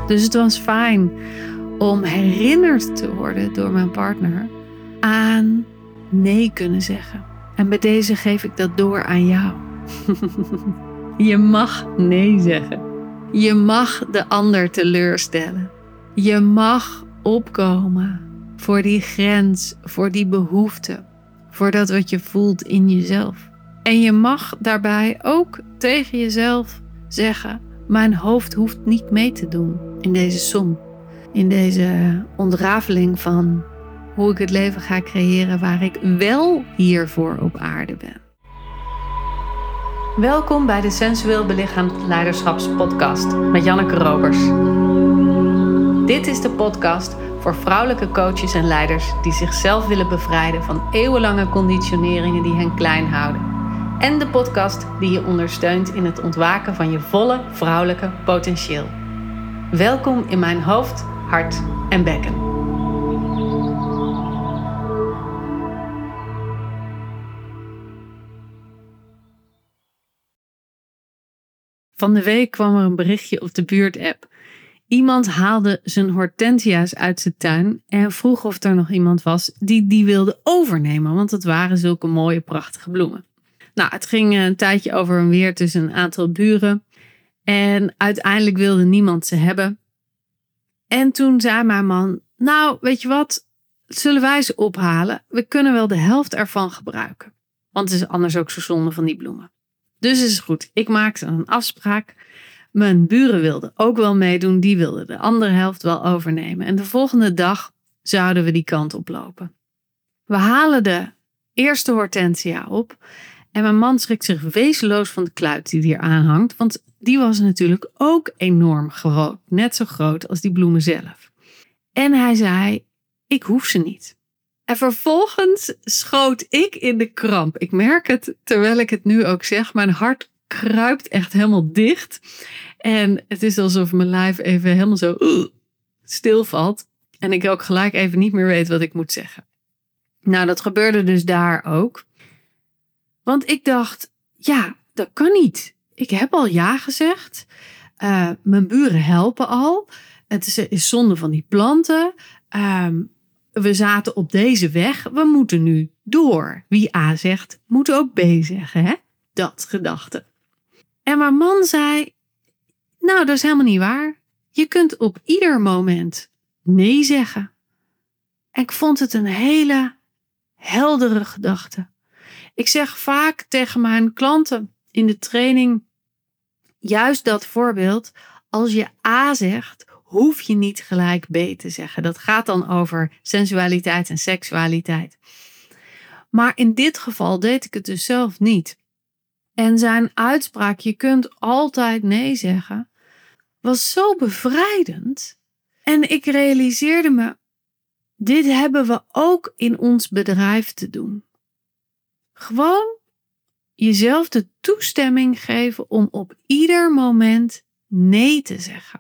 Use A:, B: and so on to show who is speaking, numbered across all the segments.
A: Dus het was fijn om herinnerd te worden door mijn partner aan nee kunnen zeggen. En bij deze geef ik dat door aan jou. Je mag nee zeggen. Je mag de ander teleurstellen. Je mag opkomen voor die grens, voor die behoefte, voor dat wat je voelt in jezelf. En je mag daarbij ook tegen jezelf zeggen: mijn hoofd hoeft niet mee te doen in deze som. In deze ontrafeling van hoe ik het leven ga creëren waar ik wel hiervoor op aarde ben. Welkom bij de Sensueel Belichaamd Leiderschapspodcast met Janneke Robers. Dit is de podcast voor vrouwelijke coaches en leiders die zichzelf willen bevrijden van eeuwenlange conditioneringen die hen klein houden. En de podcast die je ondersteunt in het ontwaken van je volle vrouwelijke potentieel. Welkom in mijn hoofd, hart en bekken. Van de week kwam er een berichtje op de buurtapp. Iemand haalde zijn hortensia's uit zijn tuin en vroeg of er nog iemand was die wilde overnemen, want het waren zulke mooie, prachtige bloemen. Nou, het ging een tijdje over en weer tussen een aantal buren en uiteindelijk wilde niemand ze hebben. En toen zei mijn man: nou, weet je wat, zullen wij ze ophalen? We kunnen wel de helft ervan gebruiken, want het is anders ook zo zonde van die bloemen. Dus is goed, ik maakte een afspraak. Mijn buren wilden ook wel meedoen, die wilden de andere helft wel overnemen. En de volgende dag zouden we die kant oplopen. We halen de eerste hortensia op en mijn man schrikt zich wezenloos van de kluit die hier aanhangt, want die was natuurlijk ook enorm groot, net zo groot als die bloemen zelf. En hij zei: ik hoef ze niet. En vervolgens schoot ik in de kramp. Ik merk het terwijl ik het nu ook zeg. Mijn hart kruipt echt helemaal dicht. En het is alsof mijn lijf even helemaal zo stilvalt. En ik ook gelijk even niet meer weet wat ik moet zeggen. Nou, dat gebeurde dus daar ook. Want ik dacht, ja, dat kan niet. Ik heb al ja gezegd. Mijn buren helpen al. Het is zonde van die planten. We zaten op deze weg. We moeten nu door. Wie A zegt, moet ook B zeggen. Hè? Dat gedachte. En mijn man zei: nou, dat is helemaal niet waar. Je kunt op ieder moment nee zeggen. En ik vond het een hele heldere gedachte. Ik zeg vaak tegen mijn klanten in de training juist dat voorbeeld. Als je A zegt, hoef je niet gelijk B te zeggen. Dat gaat dan over sensualiteit en seksualiteit. Maar in dit geval deed ik het dus zelf niet. En zijn uitspraak, je kunt altijd nee zeggen, was zo bevrijdend. En ik realiseerde me, dit hebben we ook in ons bedrijf te doen. Gewoon jezelf de toestemming geven om op ieder moment nee te zeggen.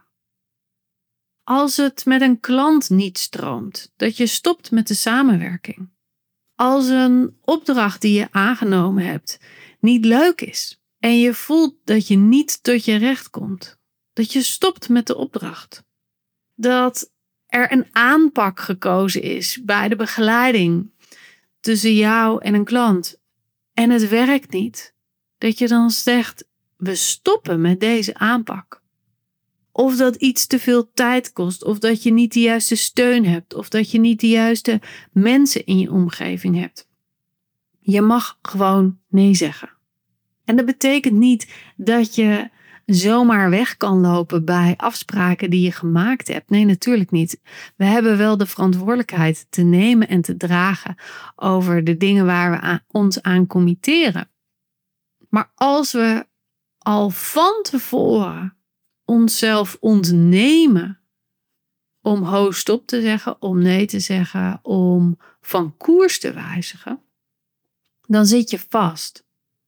A: Als het met een klant niet stroomt, dat je stopt met de samenwerking. Als een opdracht die je aangenomen hebt niet leuk is en je voelt dat je niet tot je recht komt, dat je stopt met de opdracht. Dat er een aanpak gekozen is bij de begeleiding tussen jou en een klant en het werkt niet. Dat je dan zegt: we stoppen met deze aanpak. Of dat iets te veel tijd kost, of dat je niet de juiste steun hebt, of dat je niet de juiste mensen in je omgeving hebt. Je mag gewoon nee zeggen. En dat betekent niet dat je zomaar weg kan lopen bij afspraken die je gemaakt hebt. Nee, natuurlijk niet. We hebben wel de verantwoordelijkheid te nemen en te dragen over de dingen waar we ons aan committeren. Maar als we al van tevoren onszelf ontnemen om ho stop te zeggen, om nee te zeggen, om van koers te wijzigen, dan zit je vast.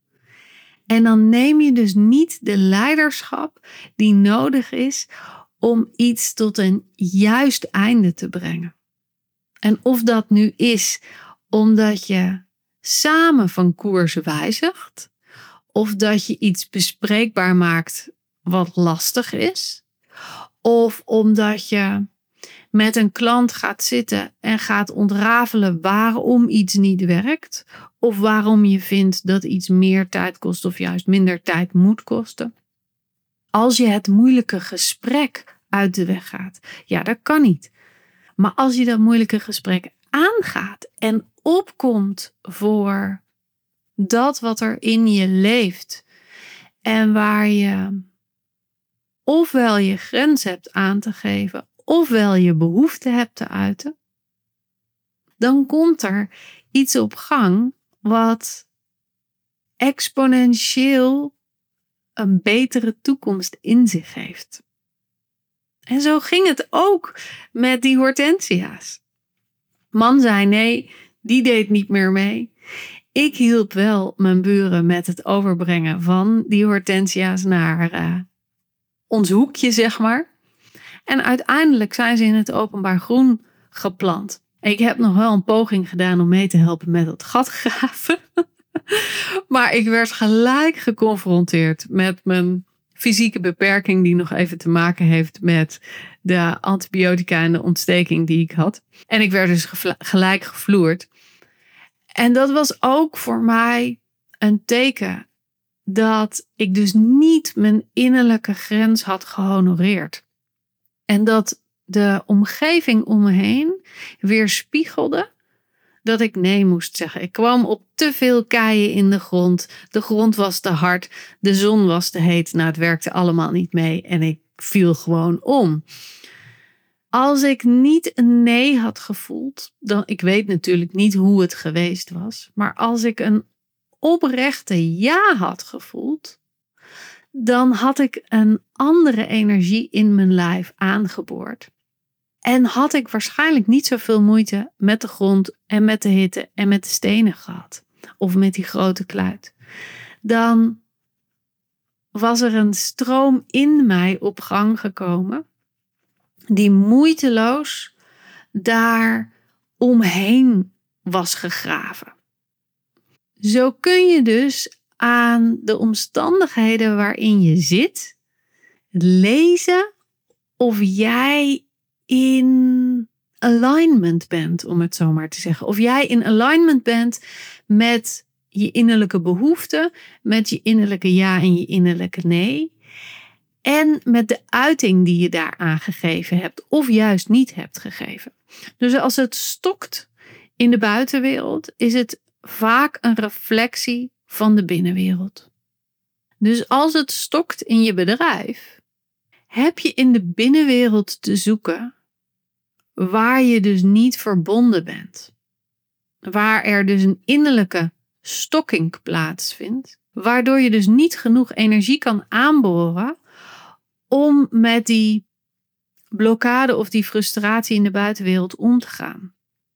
A: En dan neem je dus niet de leiderschap die nodig is om iets tot een juist einde te brengen. En of dat nu is omdat je samen van koers wijzigt, of dat je iets bespreekbaar maakt wat lastig is, Of omdat je met een klant gaat zitten en gaat ontrafelen waarom iets niet werkt. Of waarom je vindt dat iets meer tijd kost of juist minder tijd moet kosten. Als je het moeilijke gesprek uit de weg gaat. Ja, dat kan niet. Maar als je dat moeilijke gesprek aangaat en opkomt voor dat wat er in je leeft. En waar je ofwel je grens hebt aan te geven, ofwel je behoefte hebt te uiten. Dan komt er iets op gang wat exponentieel een betere toekomst in zich heeft. En zo ging het ook met die hortensia's. Man zei nee, die deed niet meer mee. Ik hielp wel mijn buren met het overbrengen van die hortensia's naar ons hoekje, zeg maar. En uiteindelijk zijn ze in het openbaar groen geplant. Ik heb nog wel een poging gedaan om mee te helpen met het gat graven. Maar ik werd gelijk geconfronteerd met mijn fysieke beperking die nog even te maken heeft met de antibiotica en de ontsteking die ik had. En ik werd dus gelijk gevloerd. En dat was ook voor mij een teken dat ik dus niet mijn innerlijke grens had gehonoreerd. En dat de omgeving om me heen weerspiegelde dat ik nee moest zeggen. Ik kwam op te veel keien in de grond. De grond was te hard. De zon was te heet. Nou, het werkte allemaal niet mee. En ik viel gewoon om. Als ik niet een nee had gevoeld, dan, ik weet natuurlijk niet hoe het geweest was. Maar als ik een oprechte ja had gevoeld, dan had ik een andere energie in mijn lijf aangeboord. En had ik waarschijnlijk niet zoveel moeite met de grond en met de hitte en met de stenen gehad. Of met die grote kluit. Dan was er een stroom in mij op gang gekomen. Die moeiteloos daar omheen was gegraven. Zo kun je dus aan de omstandigheden waarin je zit lezen of jij in alignment bent, om het zo maar te zeggen. Of jij in alignment bent met je innerlijke behoeften, met je innerlijke ja en je innerlijke nee. En met de uiting die je daaraan gegeven hebt of juist niet hebt gegeven. Dus als het stokt in de buitenwereld, is het vaak een reflectie van de binnenwereld. Dus als het stokt in je bedrijf, heb je in de binnenwereld te zoeken waar je dus niet verbonden bent. Waar er dus een innerlijke stokking plaatsvindt, waardoor je dus niet genoeg energie kan aanboren om met die blokkade of die frustratie in de buitenwereld om te gaan.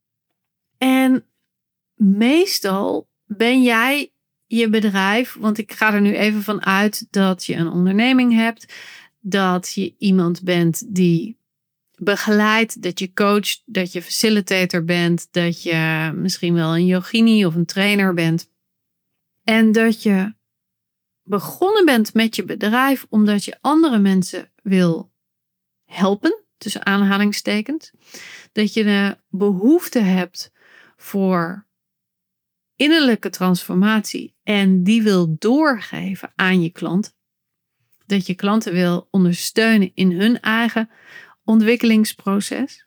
A: En meestal ben jij je bedrijf, want ik ga er nu even van uit dat je een onderneming hebt, dat je iemand bent die begeleidt, dat je coacht, dat je facilitator bent, dat je misschien wel een yogini of een trainer bent. En dat je begonnen bent met je bedrijf omdat je andere mensen wil helpen, tussen aanhalingstekens. Dat je de behoefte hebt voor innerlijke transformatie en die wil doorgeven aan je klant. Dat je klanten wil ondersteunen in hun eigen ontwikkelingsproces.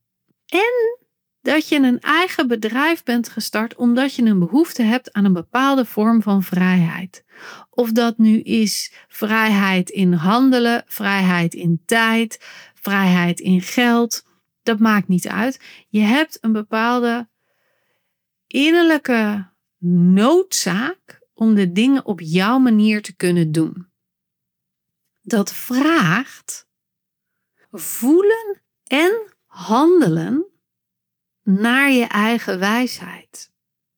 A: En dat je een eigen bedrijf bent gestart omdat je een behoefte hebt aan een bepaalde vorm van vrijheid. Of dat nu is vrijheid in handelen, vrijheid in tijd, vrijheid in geld. Dat maakt niet uit. Je hebt een bepaalde innerlijke noodzaak om de dingen op jouw manier te kunnen doen. Dat vraagt voelen en handelen naar je eigen wijsheid.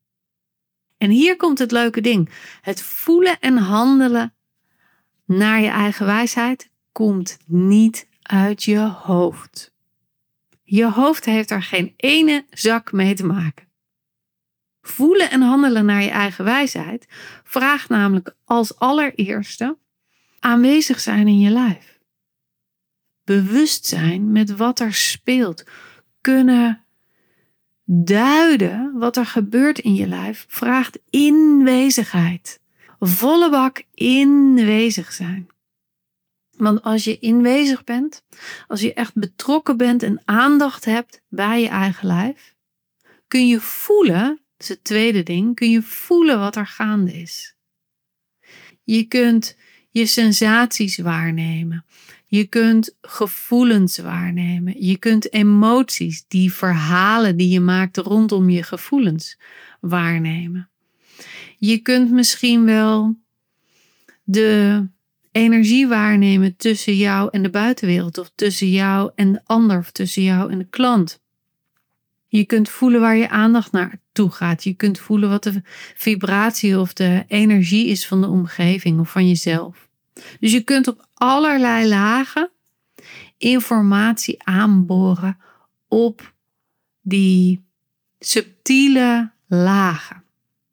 A: En hier komt het leuke ding. Het voelen en handelen naar je eigen wijsheid komt niet uit je hoofd. Je hoofd heeft er geen ene zak mee te maken. Voelen en handelen naar je eigen wijsheid vraagt namelijk als allereerste aanwezig zijn in je lijf. bewust zijn met wat er speelt. Kunnen duiden wat er gebeurt in je lijf vraagt inwezigheid. Volle bak inwezig zijn. Want als je inwezig bent, als je echt betrokken bent en aandacht hebt bij je eigen lijf, kun je voelen, dat is het tweede ding, kun je voelen wat er gaande is. Je kunt je sensaties waarnemen. Je kunt gevoelens waarnemen. Je kunt emoties, die verhalen die je maakt rondom je gevoelens waarnemen. Je kunt misschien wel de energie waarnemen tussen jou en de buitenwereld, of tussen jou en de ander, of tussen jou en de klant. Je kunt voelen waar je aandacht naartoe gaat. Je kunt voelen wat de vibratie of de energie is van de omgeving of van jezelf. Dus je kunt op allerlei lagen informatie aanboren op die subtiele lagen.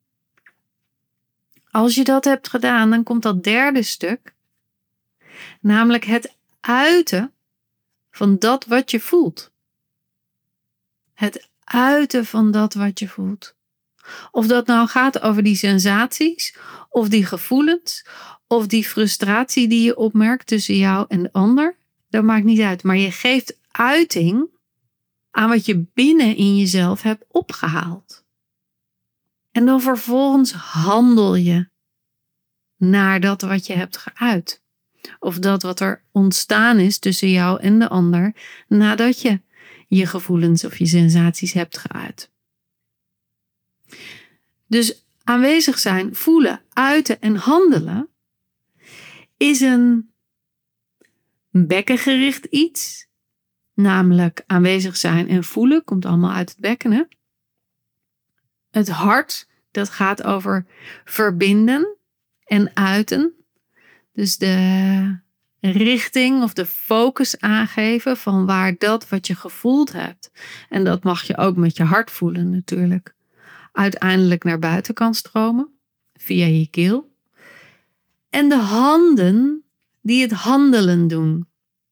A: Als je dat hebt gedaan, dan komt dat derde stuk, namelijk het uiten van dat wat je voelt. Het uiten van dat wat je voelt. Of dat nou gaat over die sensaties, of die gevoelens, of die frustratie die je opmerkt tussen jou en de ander. Dat maakt niet uit, maar je geeft uiting aan wat je binnen in jezelf hebt opgehaald. En dan vervolgens handel je naar dat wat je hebt geuit. Of dat wat er ontstaan is tussen jou en de ander nadat je je gevoelens of je sensaties hebt geuit. Dus aanwezig zijn, voelen, uiten en handelen is een bekkengericht iets. Namelijk aanwezig zijn en voelen komt allemaal uit het bekken. Hè? Het hart, dat gaat over verbinden en uiten. Dus de richting of de focus aangeven van waar dat wat je gevoeld hebt. En dat mag je ook met je hart voelen natuurlijk. Uiteindelijk naar buiten kan stromen via je keel. En de handen die het handelen doen.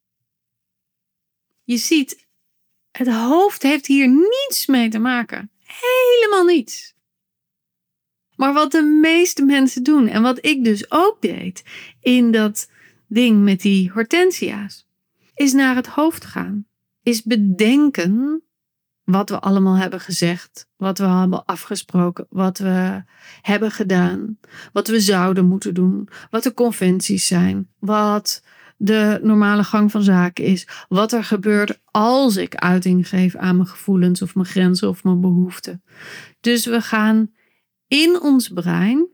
A: Je ziet, het hoofd heeft hier niets mee te maken. Helemaal niets. Maar wat de meeste mensen doen en wat ik dus ook deed in dat ding met die hortensia's, is naar het hoofd gaan. Is bedenken wat we allemaal hebben gezegd, wat we hebben afgesproken, wat we hebben gedaan, wat we zouden moeten doen, wat de conventies zijn, wat de normale gang van zaken is, wat er gebeurt als ik uiting geef aan mijn gevoelens of mijn grenzen of mijn behoeften. Dus we gaan in ons brein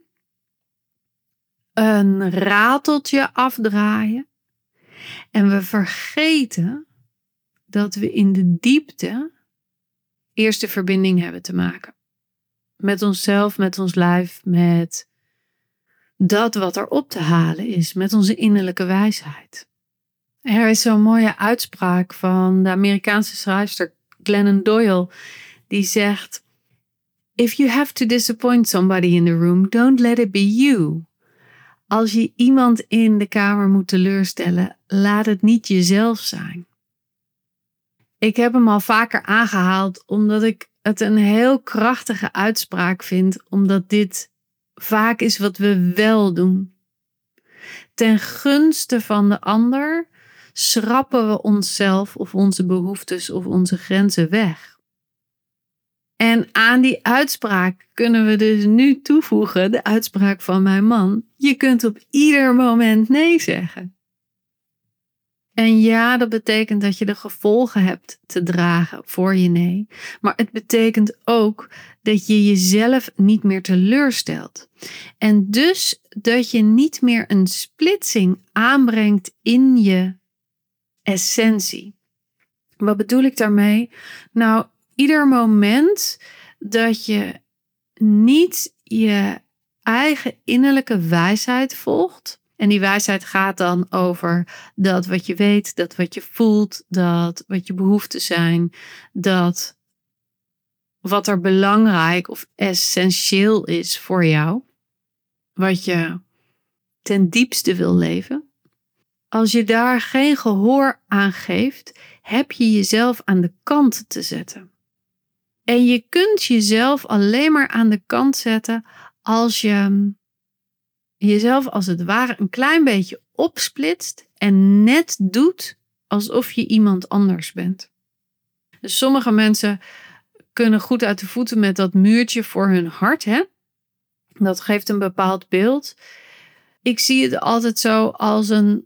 A: een rateltje afdraaien en we vergeten dat we in de diepte eerst de verbinding hebben te maken. Met onszelf, met ons lijf, met dat wat er op te halen is, met onze innerlijke wijsheid. Er is zo'n mooie uitspraak van de Amerikaanse schrijfster Glennon Doyle, die zegt: If you have to disappoint somebody in the room, don't let it be you. Als je iemand in de kamer moet teleurstellen, laat het niet jezelf zijn. Ik heb hem al vaker aangehaald omdat ik het een heel krachtige uitspraak vind, omdat dit vaak is wat we wel doen. Ten gunste van de ander schrappen we onszelf of onze behoeftes of onze grenzen weg. En aan die uitspraak kunnen we dus nu toevoegen, de uitspraak van mijn man: je kunt op ieder moment nee zeggen. En ja, dat betekent dat je de gevolgen hebt te dragen voor je nee. Maar het betekent ook dat je jezelf niet meer teleurstelt. En dus dat je niet meer een splitsing aanbrengt in je essentie. Wat bedoel ik daarmee? Nou, ieder moment dat je niet je eigen innerlijke wijsheid volgt. En die wijsheid gaat dan over dat wat je weet, dat wat je voelt, dat wat je behoeften zijn, dat wat er belangrijk of essentieel is voor jou, wat je ten diepste wil leven. als je daar geen gehoor aan geeft, heb je jezelf aan de kant te zetten. En je kunt jezelf alleen maar aan de kant zetten als je jezelf als het ware een klein beetje opsplitst en net doet alsof je iemand anders bent. Dus sommige mensen kunnen goed uit de voeten met dat muurtje voor hun hart, hè? Dat geeft een bepaald beeld. Ik zie het altijd zo als een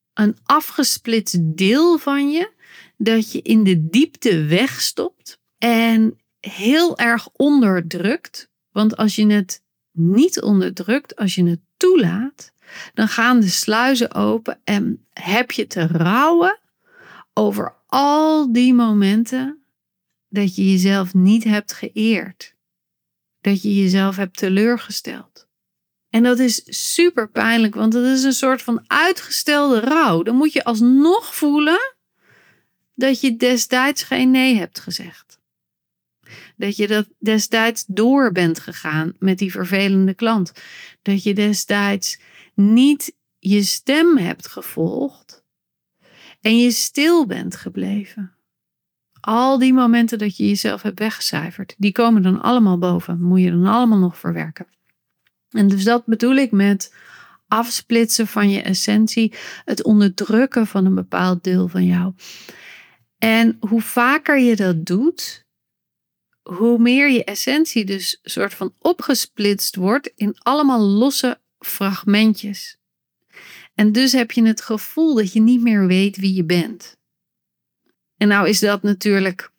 A: afgesplitst deel van je, dat je in de diepte wegstopt en heel erg onderdrukt. Want als je het niet onderdrukt, als je het toelaat, dan gaan de sluizen open en heb je te rouwen over al die momenten dat je jezelf niet hebt geëerd. Dat je jezelf hebt teleurgesteld. En dat is super pijnlijk, want het is een soort van uitgestelde rouw. Dan moet je alsnog voelen dat je destijds geen nee hebt gezegd. Dat je dat destijds door bent gegaan met die vervelende klant. Dat je destijds niet je stem hebt gevolgd en je stil bent gebleven. Al die momenten dat je jezelf hebt weggecijferd, die komen dan allemaal boven. Moet je dan allemaal nog verwerken. En dus dat bedoel ik met afsplitsen van je essentie, het onderdrukken van een bepaald deel van jou. En hoe vaker je dat doet, hoe meer je essentie dus soort van opgesplitst wordt in allemaal losse fragmentjes. En dus heb je het gevoel dat je niet meer weet wie je bent. En nou is dat natuurlijk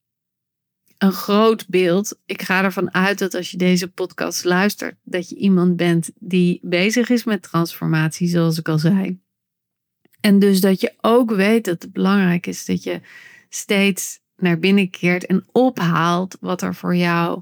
A: een groot beeld. Ik ga ervan uit dat als je deze podcast luistert, dat je iemand bent die bezig is met transformatie, zoals ik al zei. En dus dat je ook weet dat het belangrijk is dat je steeds naar binnen keert en ophaalt wat er voor jou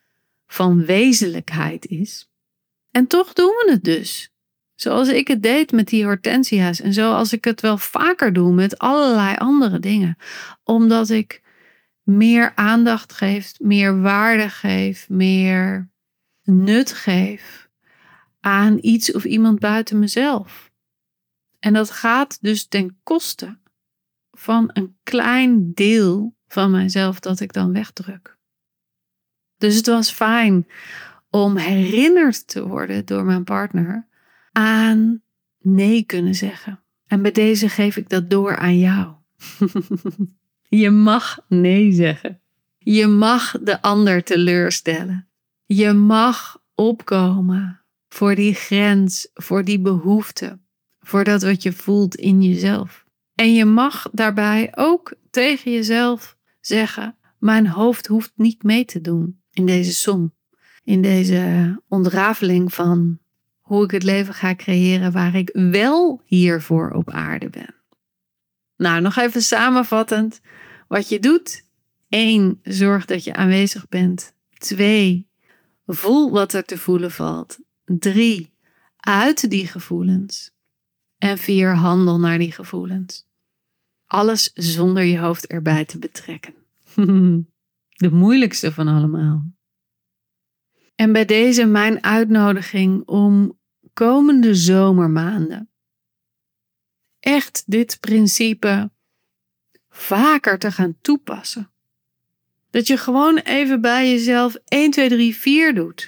A: van wezenlijkheid is. En toch doen we het dus. Zoals ik het deed met die hortensia's en zoals ik het wel vaker doe met allerlei andere dingen. Omdat ik meer aandacht geef, meer waarde geef, meer nut geef aan iets of iemand buiten mezelf. En dat gaat dus ten koste van een klein deel van mijzelf dat ik dan wegdruk. Dus het was fijn om herinnerd te worden door mijn partner aan nee kunnen zeggen. En bij deze geef ik dat door aan jou. Je mag nee zeggen. Je mag de ander teleurstellen. Je mag opkomen voor die grens, voor die behoefte, voor dat wat je voelt in jezelf. En je mag daarbij ook tegen jezelf zeggen: mijn hoofd hoeft niet mee te doen in deze som. In deze ontrafeling van hoe ik het leven ga creëren waar ik wel hiervoor op aarde ben. Nou, nog even samenvattend wat je doet. 1. Zorg dat je aanwezig bent. 2. Voel wat er te voelen valt. 3. Uit die gevoelens. En 4. Handel naar die gevoelens. Alles zonder je hoofd erbij te betrekken. De moeilijkste van allemaal. En bij deze mijn uitnodiging om komende zomermaanden echt dit principe vaker te gaan toepassen. Dat je gewoon even bij jezelf 1, 2, 3, 4 doet.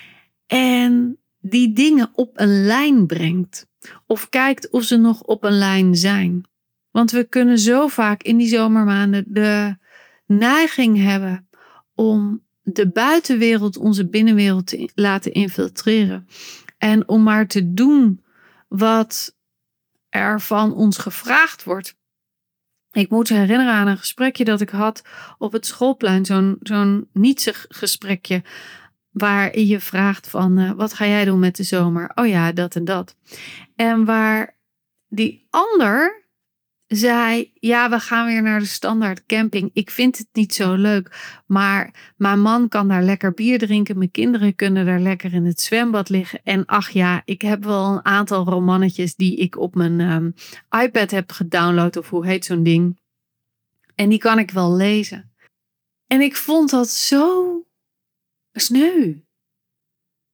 A: En die dingen op een lijn brengt. Of kijkt of ze nog op een lijn zijn. Want we kunnen zo vaak in die zomermaanden de neiging hebben om de buitenwereld onze binnenwereld te laten infiltreren. En om maar te doen wat er van ons gevraagd wordt. Ik moet herinneren aan een gesprekje dat ik had op het schoolplein. Zo'n nietsig gesprekje. Waar je vraagt van wat ga jij doen met de zomer? Oh ja, dat en dat. En waar die ander zei, ja, we gaan weer naar de standaard camping. Ik vind het niet zo leuk, maar mijn man kan daar lekker bier drinken. Mijn kinderen kunnen daar lekker in het zwembad liggen. En ach ja, ik heb wel een aantal romannetjes die ik op mijn iPad heb gedownload. Of hoe heet zo'n ding? En die kan ik wel lezen. En ik vond dat zo sneu.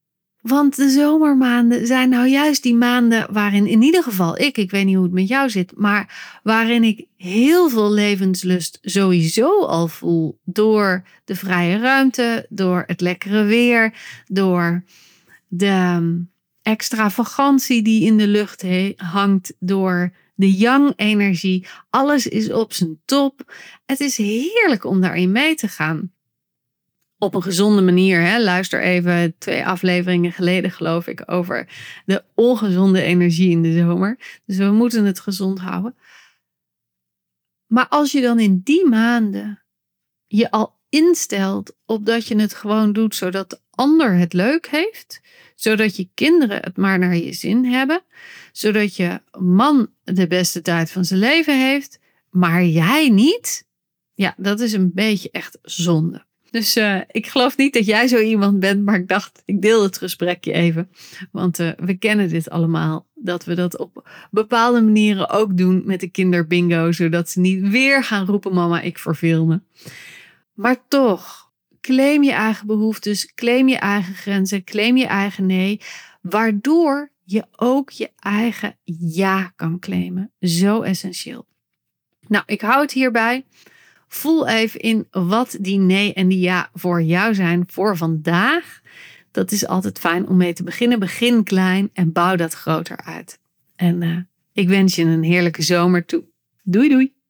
A: Want de zomermaanden zijn nou juist die maanden waarin in ieder geval ik weet niet hoe het met jou zit, maar waarin ik heel veel levenslust sowieso al voel door de vrije ruimte, door het lekkere weer, door de extravagantie die in de lucht hangt, door de yang-energie. Alles is op zijn top. Het is heerlijk om daarin mee te gaan. Op een gezonde manier. Hè? Luister even 2 afleveringen geleden, geloof ik, over de ongezonde energie in de zomer. Dus we moeten het gezond houden. Maar als je dan in die maanden je al instelt op dat je het gewoon doet zodat de ander het leuk heeft, zodat je kinderen het maar naar je zin hebben, zodat je man de beste tijd van zijn leven heeft, maar jij niet, ja, dat is een beetje echt zonde. Dus ik geloof niet dat jij zo iemand bent, maar ik dacht, ik deel het gesprekje even. Want we kennen dit allemaal, dat we dat op bepaalde manieren ook doen met de kinderbingo, zodat ze niet weer gaan roepen, mama, ik verveel me. Maar toch, claim je eigen behoeftes, claim je eigen grenzen, claim je eigen nee, waardoor je ook je eigen ja kan claimen. Zo essentieel. Nou, ik hou het hierbij. Voel even in wat die nee en die ja voor jou zijn voor vandaag. Dat is altijd fijn om mee te beginnen. Begin klein en bouw dat groter uit. En ik wens je een heerlijke zomer toe. Doei doei!